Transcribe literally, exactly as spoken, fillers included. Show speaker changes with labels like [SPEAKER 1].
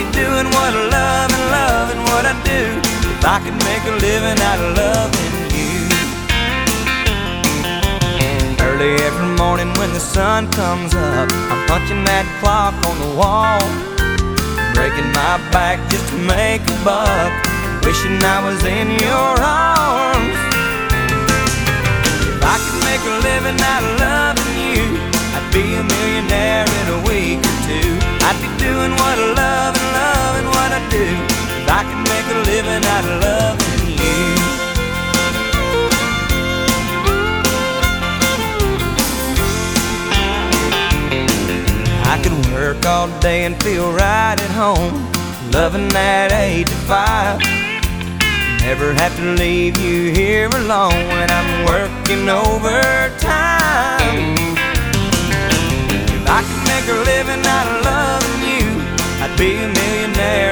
[SPEAKER 1] be doing what I love and loving what I do. If I could make a living out of loving you. Early every morning when the sun comes up, I'm punching that clock on the wall, breaking my back just to make a buck, wishing I was in your arms. If I could make a living out of loving you, I'd be a millionaire in a week or two. I'd be doing what I love and loving what I do. If I could make a living out of loving you. I could work all day and feel right at home, loving that eight to five. Never have to leave you here alone when I'm working overtime. If I could make a living out of loving you, I'd be a millionaire